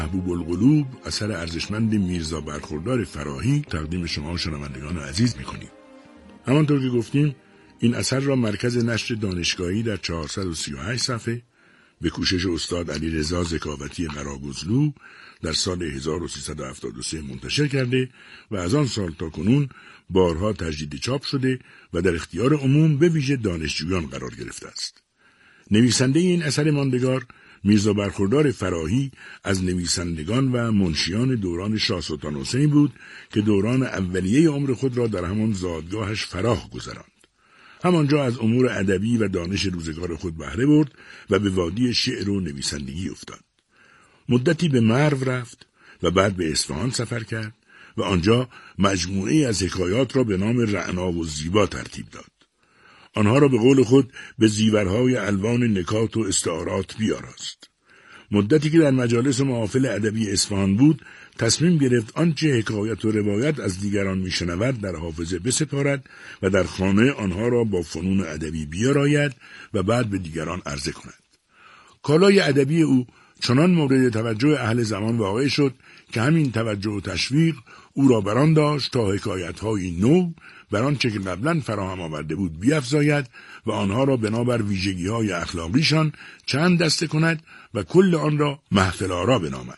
محبوب القلوب اثر ارزشمند میرزا برخوردار فراهی تقدیم شما شنوندگان عزیز می‌کنیم. همانطور که گفتیم این اثر را مرکز نشر دانشگاهی در 438 صفحه به کوشش استاد علیرضا ذکاوتی قراگزلو در سال 1373 منتشر کرده و از آن سال تا کنون بارها تجدید چاپ شده و در اختیار عموم به ویژه دانشجویان قرار گرفته است. نویسنده این اثر ماندگار میرزا برخوردار فراهی از نویسندگان و منشیان دوران شاه سلطان حسین بود که دوران اولیه عمر خود را در همان زادگاهش فراخ گذراند. همانجا از امور ادبی و دانش روزگار خود بهره برد و به وادی شعر و نویسندگی افتاد. مدتی به مرو رفت و بعد به اصفهان سفر کرد و آنجا مجموعه از حکایات را به نام رعنا و زیبا ترتیب داد. آنها را به قول خود به زیورهای الوان نکات و استعارات بیاراست. مدتی که در مجالس محافل ادبی اصفهان بود، تصمیم گرفت آنچه حکایت و روایت از دیگران میشنود در حافظه بسپارد و در خانه آنها را با فنون ادبی بیاراید و بعد به دیگران عرضه کند. کالای ادبی او چنان مورد توجه اهل زمان واقع شد که همین توجه و تشویق او را بران داشت تا حکایت‌های نو بر آنچه که قبلا فراهم آورده بود بیفزاید و آنها را بنابر ویژگی‌های اخلاقیشان چند دسته کند و کل آن را محفل آرا بنامد.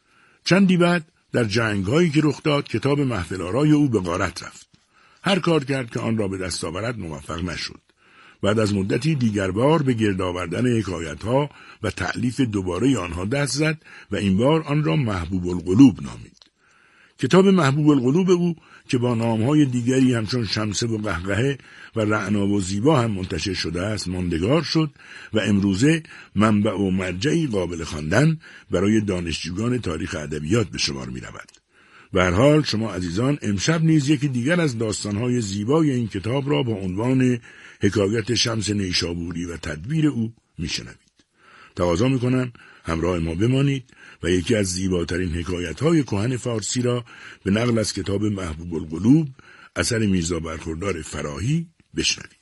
چندی بعد در جنگ‌هایی که رخ داد کتاب محفل آرای او به غارت رفت. هر کار کرد که آن را به دست آورد موفق نشد. بعد از مدتی دیگر بار به گرد آوردن حکایت‌ها و تألیف دوباره آنها دست زد و این بار آن را محبوب القلوب نامید. کتاب محبوب القلوب او که با نام‌های دیگری همچون شمسه و قهقهه و رعنا و زیبا هم منتشر شده است ماندگار شد و امروزه منبع و مرجعی قابل خواندن برای دانشجویان تاریخ ادبیات به شمار می‌رود. به هر حال شما عزیزان امشب نیز یکی دیگر از داستان‌های زیبای این کتاب را با عنوان حکایت شمس نیشابوری و تدبیر او میشنوید. تقاضا میکنم همراه ما بمانید و یکی از زیباترین حکایت‌های کهن فارسی را به نقل از کتاب محبوب القلوب اثر میرزا برخوردار فراهی بشنوید.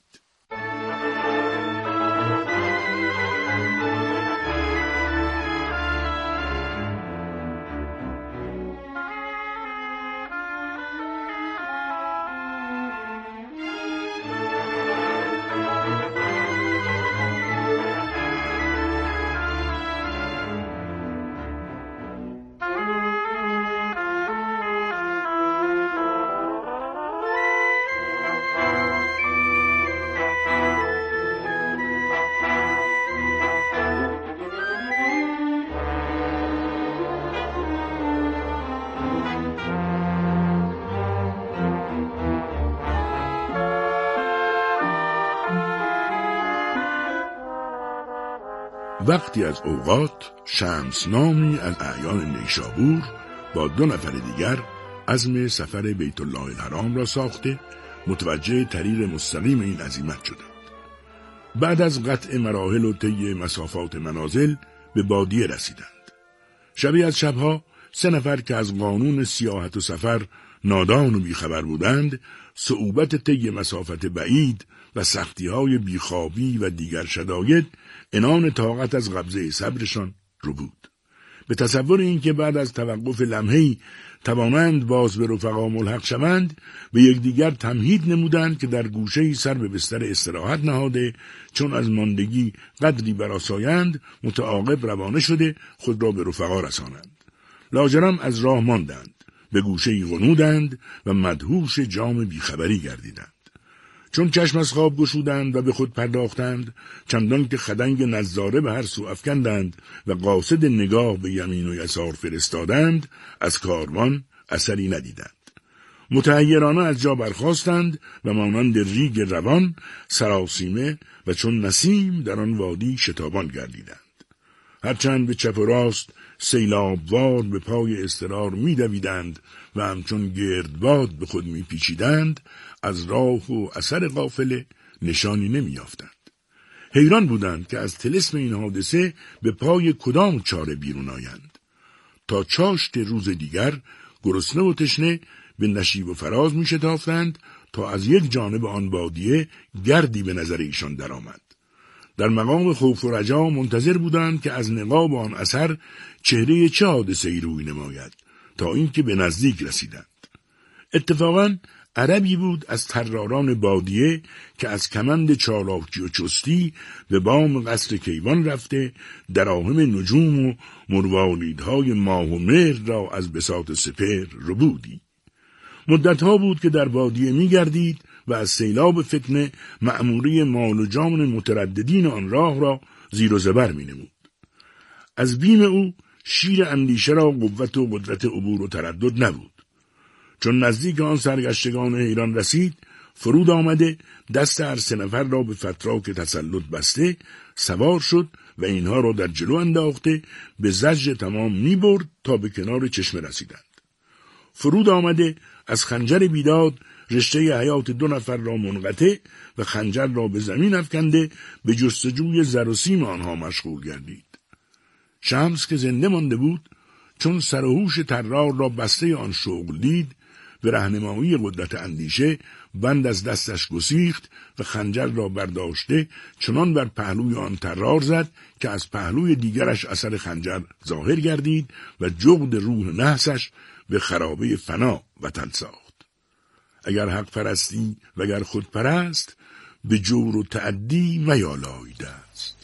وقتی از اوقات شمس نامی از اعیان نیشابور با 2 نفر دیگر عزم سفر بیت الله الحرام را ساخته متوجه طریق مستقیم این عزیمت شدند. بعد از قطع مراحل و طی مسافات منازل به بادیه رسیدند. شبی از شبها 3 نفر که از قانون سیاحت و سفر نادان و بیخبر بودند، صعوبت طی مسافت بعید و سختی‌های بیخوابی و دیگر شداید عنان طاقت از قبضه صبرشان رو بود. به تصور اینکه بعد از توقف لمحه‌ای توانند باز به رفقا ملحق شوند، به یکدیگر تمهید نمودند که در گوشه‌ای سر به بستر استراحت نهاده چون از ماندگی قدری برآسایند متعاقب روانه شده خود را به رفقا رسانند. لاجرم از راه ماندند، به گوشه‌ای غنودند و مدهوش جام بیخبری گردیدند. چون چشم از خواب گشودند و به خود پرداختند، چندان که خدنگ نظاره به هر سو افکندند و قاصد نگاه به یمین و یسار فرستادند، از کاروان اثری ندیدند. متحیرانه از جا برخاستند و مانند ریگ روان سراسیمه و چون نسیم در آن وادی شتابان گردیدند. هرچند به چپ و راست سیلابوار به پای اضطرار می‌دویدند و همچون گردباد به خود می‌پیچیدند، از راه و اثر قافله نشانی نمی‌یافتند. حیران بودند که از طلسم این حادثه به پای کدام چاره بیرون آیند. تا چاشت روز دیگر گرسنه و تشنه به نشیب و فراز می‌شتافتند تا از یک جانب آن بادیه گردی به نظر ایشان درآمد. در مقام خوف و رجا منتظر بودند که از نقاب آن اثر چهره چه حادثه‌ای روی نماید تا اینکه به نزدیک رسیدند. اتفاقاً عربی بود از طراران بادیه که از کمند چالاکی و چستی به بام قصر کیوان رفته دراهم نجوم و مروالیدهای ماه و مهر را از بساط سپهر ربودی. مدتها بود که در بادیه می گردید و از سیلاب فتنه مأموری مال و جان مترددین آن راه را زیر و زبر می نمود. از بیم او شیر اندیشه را قوت و قدرت عبور و تردد نبود. چون نزدیک آن سرگشتگان حیران رسید، فرود آمده دست هر 3 نفر را به فتراک تسلط بسته سوار شد و اینها را در جلو انداخته به زجر تمام می برد تا به کنار چشمه رسیدند. فرود آمده از خنجر بیداد رشته حیات 2 نفر را منقطع و خنجر را به زمین افکنده به جستجوی زر و سیم آنها مشغول گردید. شمس که زنده مانده بود چون سر و هوش طرار را بسته آن شغل دید، به راهنمایی قدرت اندیشه بند از دستش گسیخت و خنجر را برداشته چنان بر پهلوی آن طرار زد که از پهلوی دیگرش اثر خنجر ظاهر گردید و جغد روح نحسش به خرابه فنا وطن ساخت. اگر حق پرستی وگر خود پرست، به جور و تعدی میالای دست.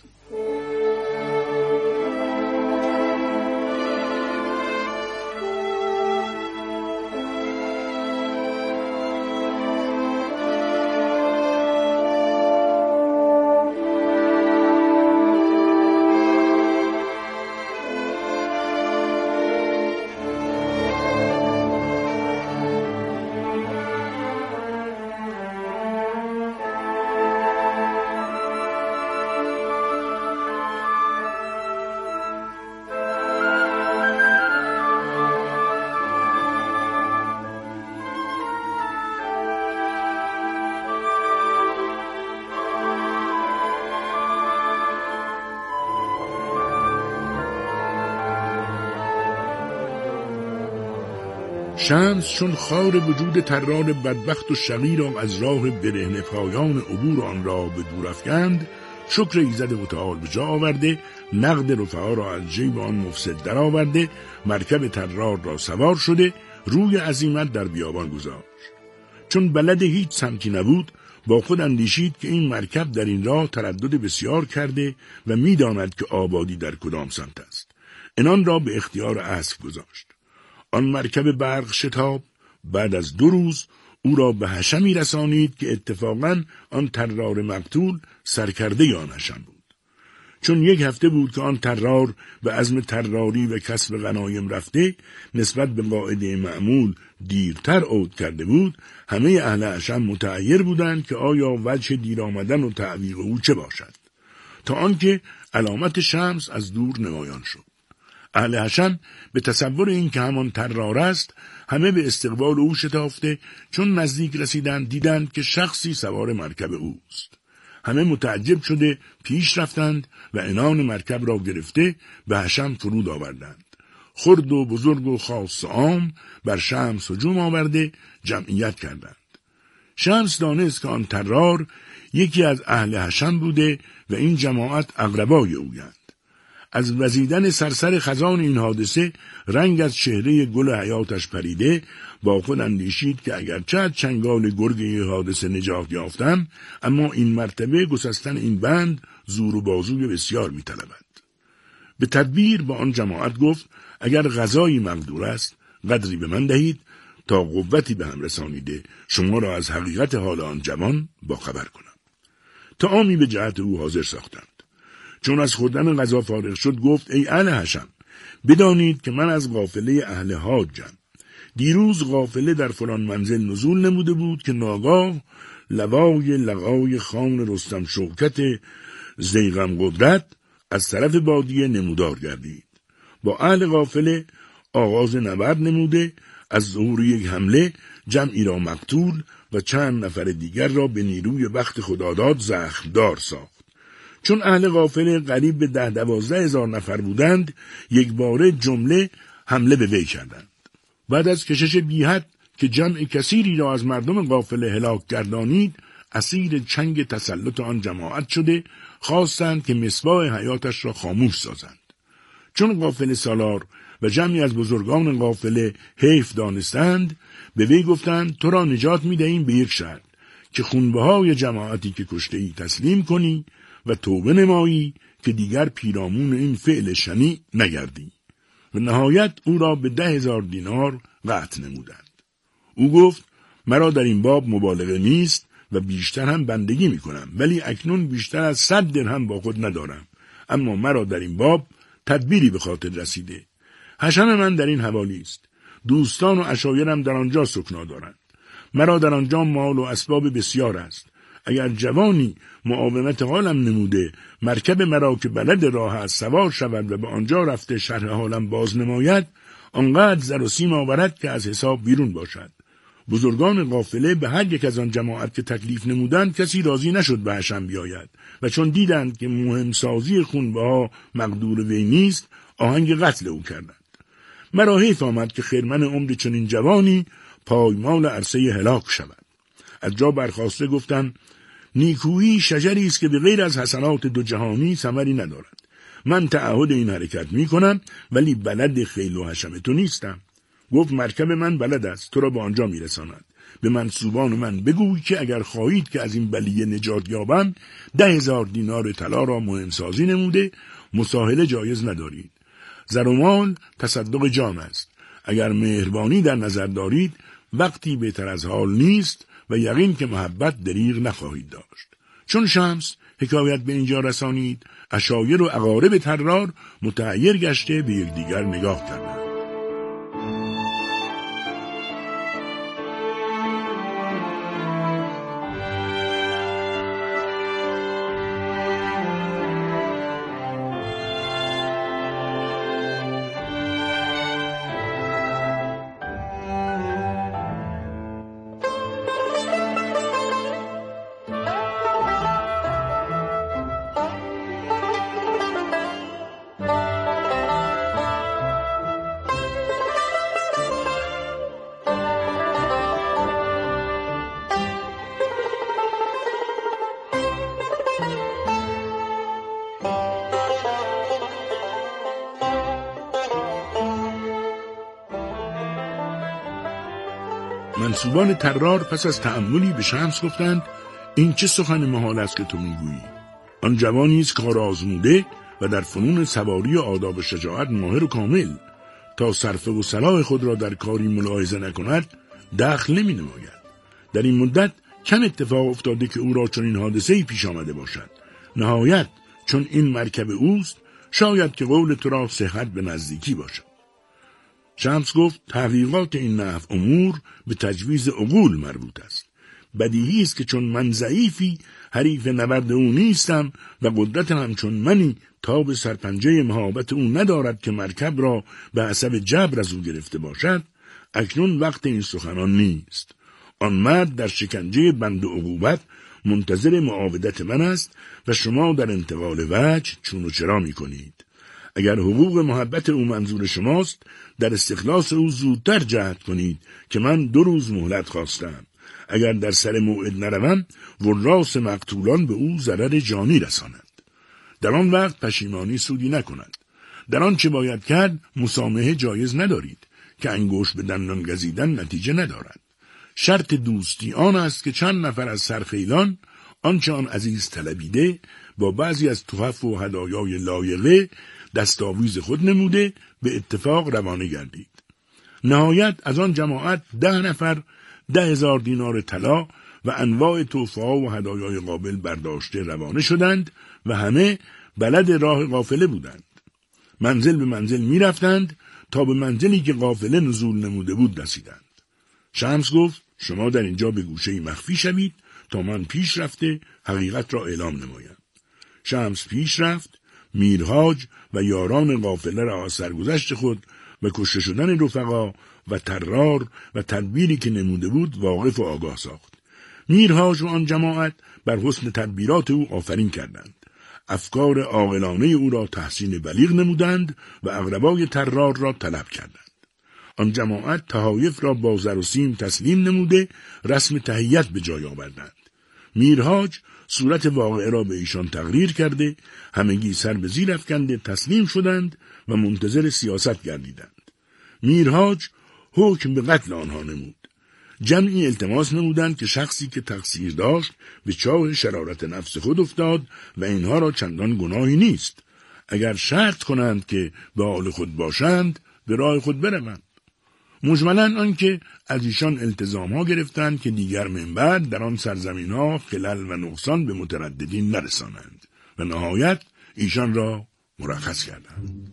شمس چون خار وجود طرار بدبخت و شقی را از راه برهنه پایان عبور آن را به دور افکند، شکر ایزد متعال به جا آورده، نقد رفعا را از جیب آن مفسد در آورده، مرکب طرار را سوار شده، روی عزیمت در بیابان گذاشت. چون بلد هیچ سمتی نبود، با خود اندیشید که این مرکب در این راه تردد بسیار کرده و می‌داند که آبادی در کدام سمت است. عنان را به اختیار اسب گذاشت. آن مرکب برق شتاب بعد از 2 روز او را به حشمی رسانید که اتفاقاً آن طرار مقتول سرکرده آن حشم بود. چون 1 هفته بود که آن طرار به عزم طراری و کسب غنایم رفته، نسبت به قاعده معمول دیرتر عود کرده بود، همه اهل حشم متعیر بودند که آیا وجه دیر آمدن و تعویق او چه باشد، تا آنکه علامت شمس از دور نمایان شد. اهل حشم به تصور این که همان طرار است، همه به استقبال او شتافته، چون نزدیک رسیدند دیدند که شخصی سوار مرکب اوست. همه متعجب شده پیش رفتند و عنان مرکب را گرفته به حشم فرود آوردند. خرد و بزرگ و خاص و عام بر شمس هجوم آورده جمعیت کردند. شمس دانست که آن طرار یکی از اهل حشم بوده و این جماعت اقربای اویند. از وزیدن سرسر خزان این حادثه رنگ از چهره گل حیاتش پریده، با خود اندیشید که اگرچه از چنگال گرگ این حادثه نجات یافتم، اما این مرتبه گسستن این بند زور و بازوی بسیار می‌طلبد. به تدبیر با آن جماعت گفت اگر غذایی مقدور است قدری به من دهید تا قوتی به هم رسانیده شما را از حقیقت حال آن جوان با خبر کنم. طعامی به جهت او حاضر ساختند. چون از خوردن غذا فارغ شد گفت ای اهل حشم، بدانید که من از قافله اهل حاجم. دیروز قافله در فلان منزل نزول نموده بود که ناگاه لوای لقای خان رستم شوکت زیغم قدرت از طرف بادیه نمودار گردید. با اهل قافله آغاز نبرد نموده، از ظهور 1 حمله جمعی را مقتول و چند نفر دیگر را به نیروی بخت خداداد زخمدار ساخت. چون اهل قافله قریب به 10-12 هزار نفر بودند، یکباره جمله حمله به وی کردند. بعد از کشش بی‌حد که جمع کثیری را از مردم قافله هلاک گردانید، اسیر چنگ تسلط آن جماعت شده، خواستند که مصباح حیاتش را خاموش سازند. چون قافله سالار و جمعی از بزرگان قافله حیف دانستند، به وی گفتند تو را نجات می‌دهیم به یک شرط، که خونبهای جماعتی که کشته‌ای تسلیم کنی و توبه نمایی که دیگر پیرامون این فعل شنیع نگردی. و نهایت او را به 10,000 دینار قطع نمودند. او گفت مرا در این باب مبالغه نیست و بیشتر هم بندگی می‌کنم، ولی اکنون بیشتر از 100 درهم با خود ندارم، اما مرا در این باب تدبیری به خاطر رسیده. حشم من در این حوالی است. دوستان و عشایرم در آنجا سکنا دارند. مرا در آنجا مال و اسباب بسیار است. اگر جوانی معاونت حالم نموده مرکب مرا که بلد راه از سوار شود و به آنجا رفته شرح حالم باز نماید، آنقدر زر و سیم آورد که از حساب بیرون باشد. بزرگان قافله به هر یک از آن جماعت که تکلیف نمودند کسی راضی نشد به حشم بیاید و چون دیدند که مهمسازی خونبها مقدور وی نیست، آهنگ قتل او کردند. مرا حیف آمد که خرمن عمر چنین جوانی پایمال عرصه هلاک شود. از جا برخاسته گفتم نیکویی شجری است که به غیر از حسنات دو جهانی ثمری ندارد. من تعهد این حرکت می کنم، ولی بلد خیل و حشم تو نیستم. گفت مرکب من بلد است، تو را به آنجا می رساند. به منصوبان من بگوی که اگر خواهید که از این بلیه نجات یابم 10,000 دینار طلا را مهمسازی نموده مساهله جایز ندارید. زر و مال تصدق جان است. اگر مهربانی در نظر دارید وقتی بهتر از حال نیست و یقین که محبت دریغ نخواهید داشت. چون شمس حکایت به اینجا رسانید، عشایر و اقارب طرار متحیر گشته به یکدیگر نگاه کردند. منصوبان طرار پس از تأملی به شمس گفتند این چه سخن محال است که تو میگویی؟ آن جوانی است کار آزموده و در فنون سواری و آداب شجاعت ماهر و کامل. تا صرفه و صلاح خود را در کاری ملاحظه نکند دخل نمی نماید. در این مدت کم اتفاق افتاده که او را چنین حادثه‌ای پیش آمده باشد. نهایت چون این مرکب اوست شاید که قول تو را صحت به نزدیکی باشد. شمس گفت تحقیقات این نحو امور به تجویز عقول مربوط است. بدیهی است که چون من ضعیفی حریف نبرد او نیستم و قدرت همچون منی تا به سرپنجه مهابت او ندارد که مرکب را به حسب جبر از او گرفته باشد، اکنون وقت این سخنان نیست. آن مرد در شکنجه بند و عقوبت منتظر معاودت من است و شما در انتقال وجه چون و چرا می کنید. اگر حقوق محبت او منظور شماست در استخلاص او زودتر جهد کنید که من 2 روز مهلت خواستم. اگر در سر موعد نروم وراث مقتولان به او ضرر جانی رسانند. در آن وقت پشیمانی سودی نکند. در آن چه باید کرد مسامحه جایز ندارید که انگشت به دندان گزیدن نتیجه ندارد. شرط دوستی آن است که چند نفر از سرخیلان آنچه آن عزیز طلبیده با بعضی از تحف و هدایای لایقه دستاویز خود نموده به اتفاق روانه گردید. نهایت از آن جماعت 10 نفر 10,000 دینار طلا و انواع تحفه و هدایای قابل برداشته روانه شدند و همه بلد راه قافله بودند. منزل به منزل می رفتند تا به منزلی که قافله نزول نموده بود رسیدند. شمس گفت شما در اینجا به گوشه‌ای مخفی شوید تا من پیش رفته حقیقت را اعلام نمایم. شمس پیش رفت، میرحاج و یاران قافله را از سرگذشت خود و کشته شدن رفقا و طرار و تدبیری که نموده بود واقف و آگاه ساخت. میرحاج و آن جماعت بر حسن تدبیرات او آفرین کردند. افکار عاقلانه او را تحسین بلیغ نمودند و اقربای طرار را طلب کردند. آن جماعت تحایف را با زر و سیم تسلیم نموده رسم تحیت به جای آوردند. میرحاج صورت واقعه را به ایشان تقریر کرده، همگی سر به زیر افکنده تسلیم شدند و منتظر سیاست گردیدند. میرحاج حکم به قتل آنها نمود. جمعی التماس نمودند که شخصی که تقصیر داشت به چاه شرارت نفس خود افتاد و اینها را چندان گناهی نیست. اگر شرط کنند که به حال خود باشند به راه خود بروند. مجملاً آنکه از ایشان التزامها گرفتند که دیگر من بعد در آن سرزمین‌ها خلل و نقصان به مترددین نرسانند و نهایت ایشان را مرخص کردند.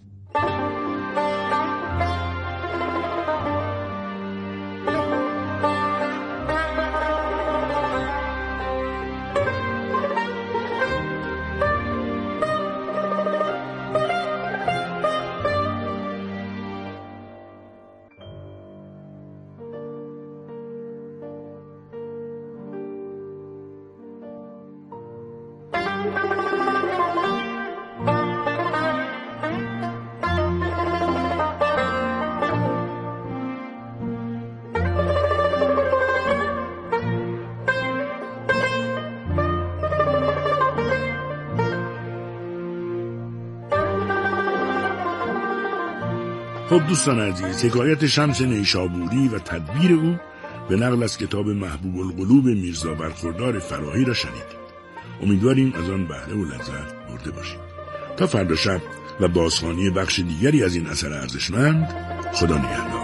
خب دوستان عزیز، حکایت شمس نیشابوری و تدبیر او به نقل از کتاب محبوب القلوب میرزا برخوردار فراهی را شنیدید. امیدواریم از آن بهره و لذت برده باشید. تا فردا شب و بازخوانی بخش دیگری از این اثر ارزشمند، خدا نگهدار.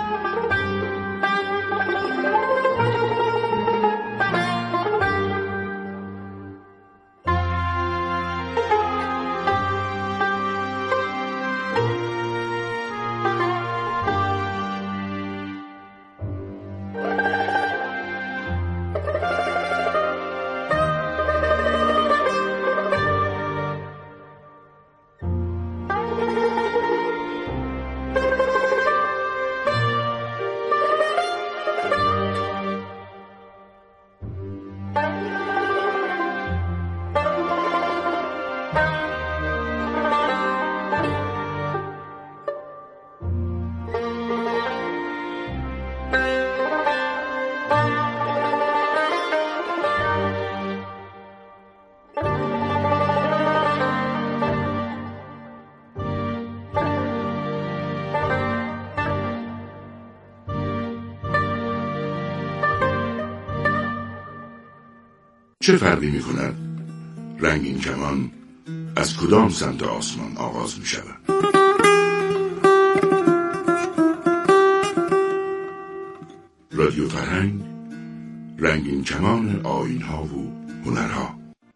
چه فرقی می کند رنگین کمان از کدام سمت آسمان آغاز می شود؟ رادیو فرهنگ، رنگین کمان آیین‌ها و هنرها.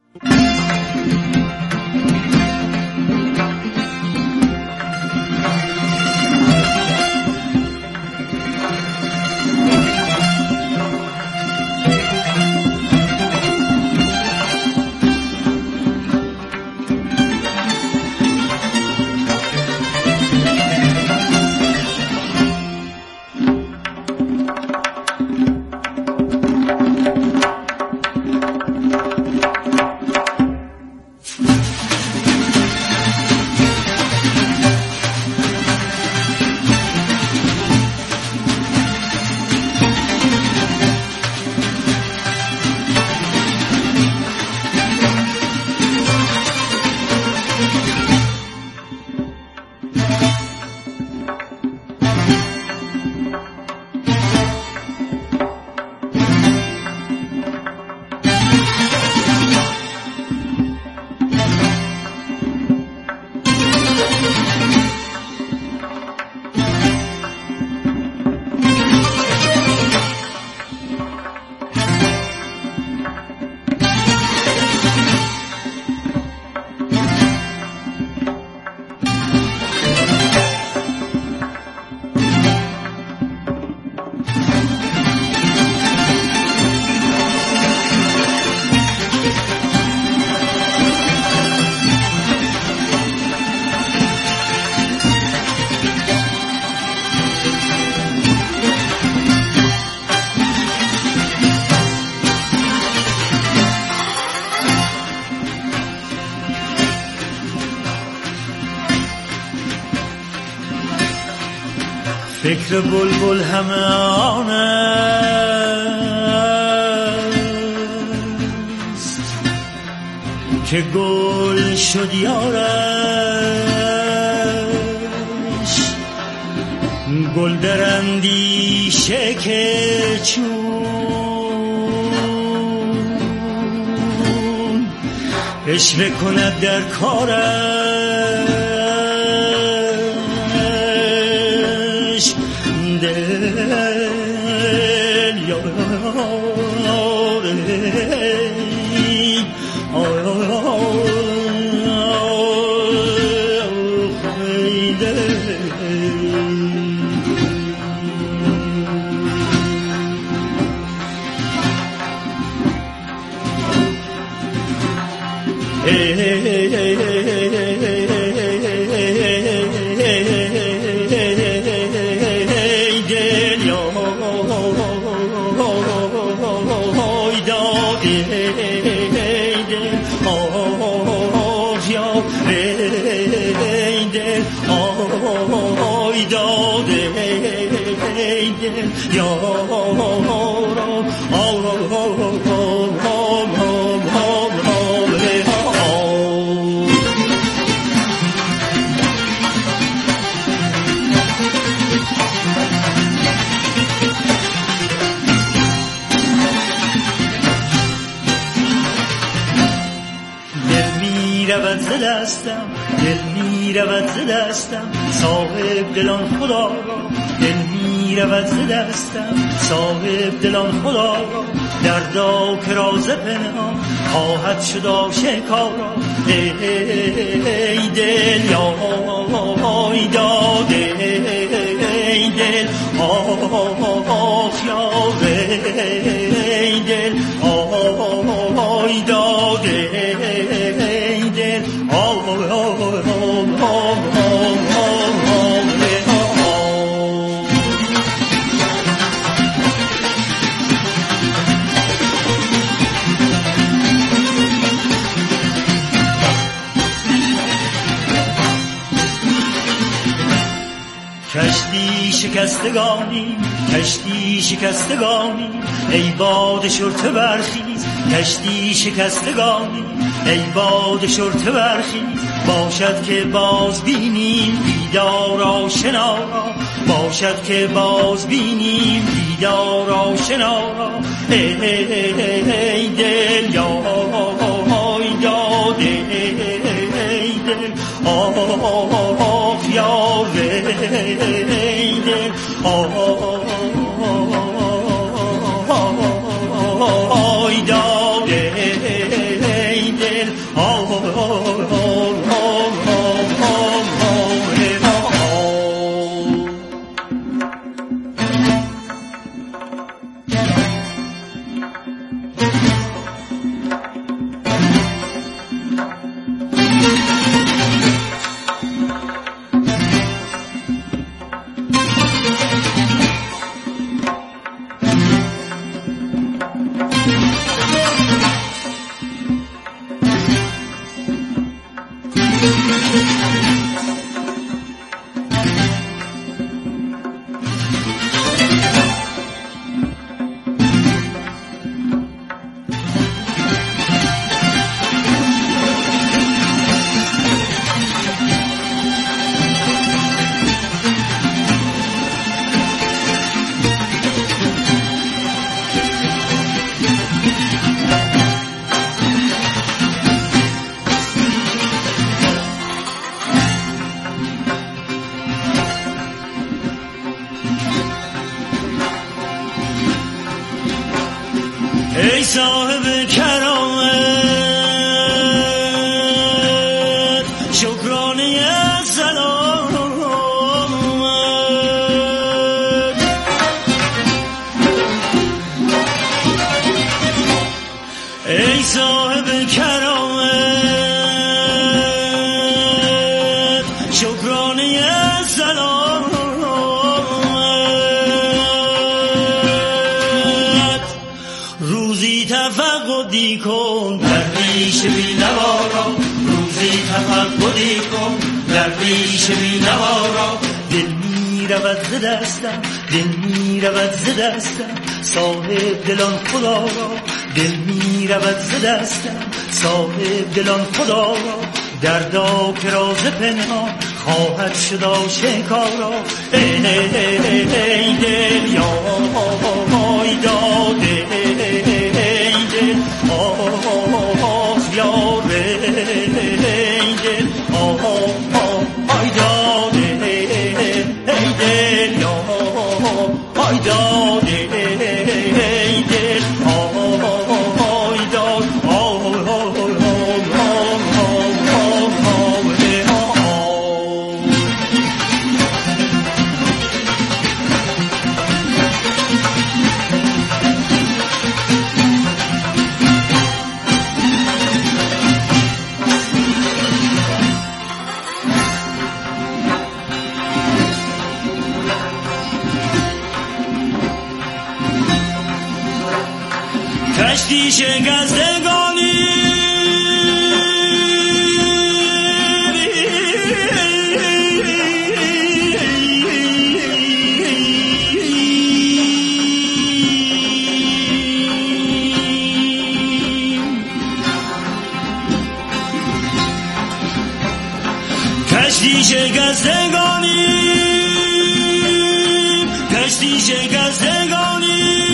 فکر بلبل همه آن است که گل شد یارش، گل در اندیشه که چون عشوه کند در کارش، دل دل می رود ز دستم صاحب دلان خدا را، دل می رود ز دستم صاحب دلان خدا را، دردا که راز پنهان خواهد شد آشکارا. ای دل یا ای داد ای دل آخ یا ای دل ای داد ای دل کشتی شکستگانی، کشتی شکستگانی، ای باد شرطه برخیز، کشتی شکستگانی، ای باد شرطه برخیز، باشد که باز بینیم دیدار آشنا را، باشد که باز بینیم دیدار آشنا را. ای دل یا ای داد ای دل آخ یا ای دل ای داد ای دل ای صاحب کرامت شکرانه سلامت، ای صاحب کرامت شکرانه سلامت، روزی تفقدی کن درویش بی‌نوا را، روزی تفقدی کن درویش بی‌نوا را. دل می رود ز دستم، دل می رود ز دستم صاحب دلان خدا را، دل می رود ز دستم صاحب دلان خدا را دردا که راز پنهان خواهد شد آشکارا. ای دل یای داده ای دل آه یار ای دل آی داده ای دل یای داده ای دل آی داده کشتی شکستگانی کشتی شکستگانی کشتی شکستگانی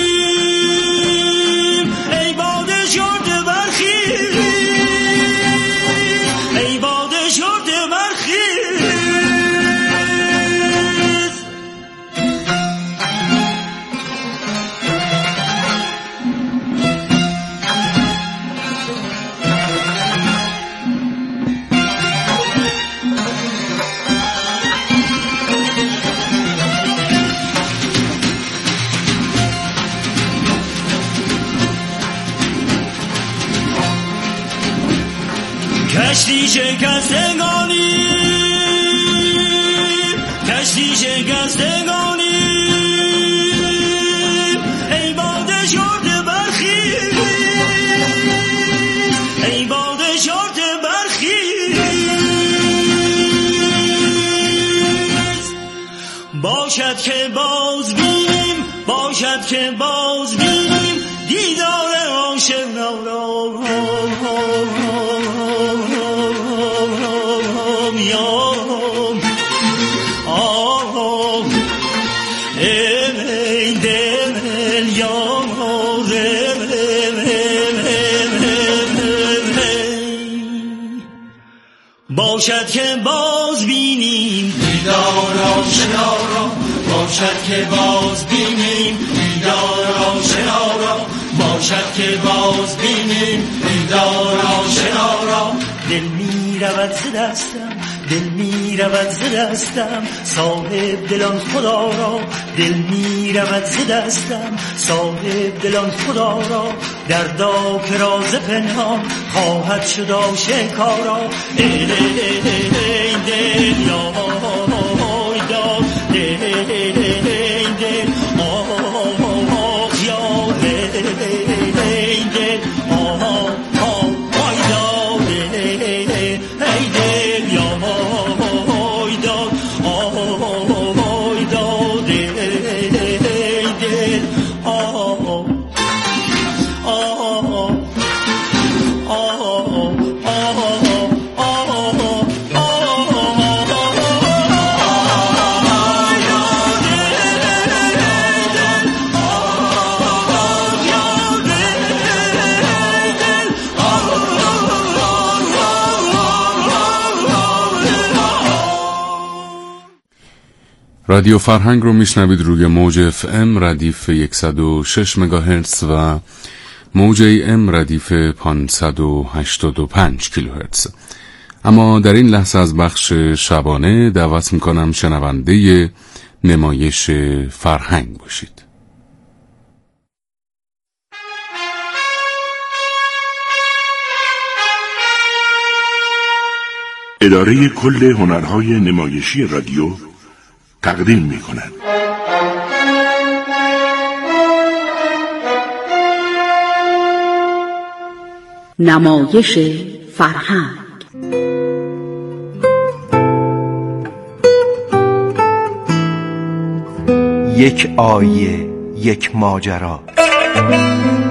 کشتی شکستگانی کشتی شکستگانی ای باد شرط برخیز ای باد شرط برخیز باشد که باز بینیم باشد که باز بینیم دیدار آشنا را باشد که باز بینیم دیدار آشنا را باشد که باز بینیم دیدار آشنا را باشد که باز بینیم دیدار آشنا را. دل می رود ز دستم دل می رود ز دستم صاحب دلان خدا را دل می رود ز دستم صاحب دلان خدا را دردا که راز پنهان خواهد شد آشکارا. ای دل یای داده ای دل آه یار ای دل آه رادیو فرهنگ رو میشنوید روی موج FM ردیف 106 مگاهرتز و موج AM ردیف 585 کیلوهرتز. اما در این لحظه از بخش شبانه دعوت میکنم شنونده نمایش فرهنگ باشید. اداره کل هنرهای نمایشی رادیو تقدیم می‌کند. نمایش فرهنگ. یک آیه، یک ماجرا.